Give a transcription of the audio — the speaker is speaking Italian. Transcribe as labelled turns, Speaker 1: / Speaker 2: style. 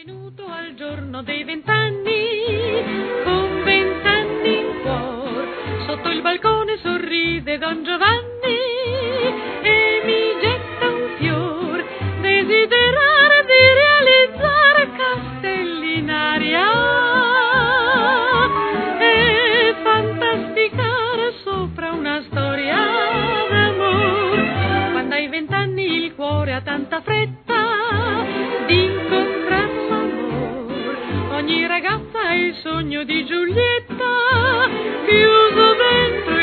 Speaker 1: Benvenuto al giorno dei 20 anni, con 20 anni in cuor, sotto il balcone sorride Don Giovanni e mi getta un fior, desiderare di realizzare castelli in aria e fantasticare sopra una storia d'amor. Quando hai 20 anni il cuore ha tanta fretta di incontrar suo amor, ogni ragazza ha il sogno di Giulietta chiuso dentro